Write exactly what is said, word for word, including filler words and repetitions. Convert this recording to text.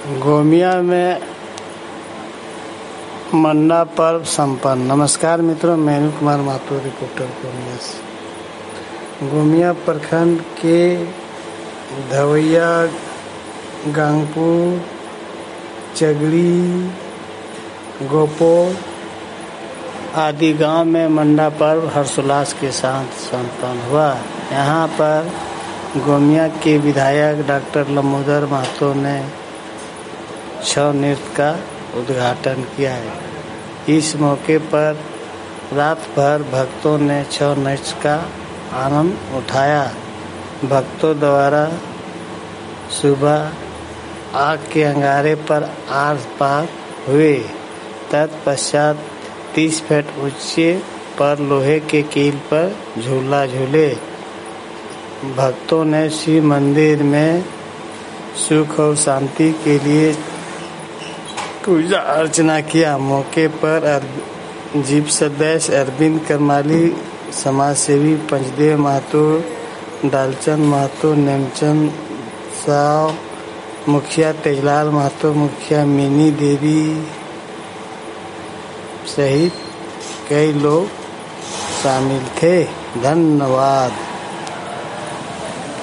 गोमिया में मंडा पर्व संपन्न। नमस्कार मित्रों, मैं अनिल कुमार महतो, रिपोर्टर गोमिया से। गोमिया प्रखंड के धवैया, गांगपुर, चगड़ी, गोपोल आदि गांव में मंडा पर्व हर्षोल्लास के साथ संपन्न हुआ। यहाँ पर गोमिया के विधायक डॉक्टर लंबोदर महतो ने छऊ नृत्य का उद्घाटन किया है। इस मौके पर रात भर भक्तों ने छऊ नृत्य का आनंद उठाया। भक्तों द्वारा सुबह आग के अंगारे पर आर पार हुए। तत्पश्चात तीस फीट ऊंचे पर लोहे के कील पर झूला झूले। भक्तों ने शिव मंदिर में सुख और शांति के लिए पूजा अर्चना किया। मौके पर जीप सदस्य अरविंद करमाली, समाजसेवी पंचदेव महतो, डालचंद महतो, नेमचंद साव, मुखिया तेजलाल महतो, मुखिया मिनी देवी सहित कई लोग शामिल थे। धन्यवाद।